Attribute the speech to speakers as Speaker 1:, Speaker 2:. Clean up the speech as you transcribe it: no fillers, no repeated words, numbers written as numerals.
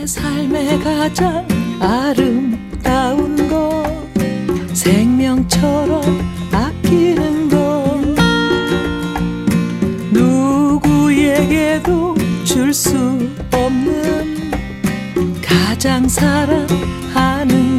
Speaker 1: 삶의 가장 아름다운 것 생명처럼 아끼는 것 누구에게도 줄 수 없는 가장 사랑하는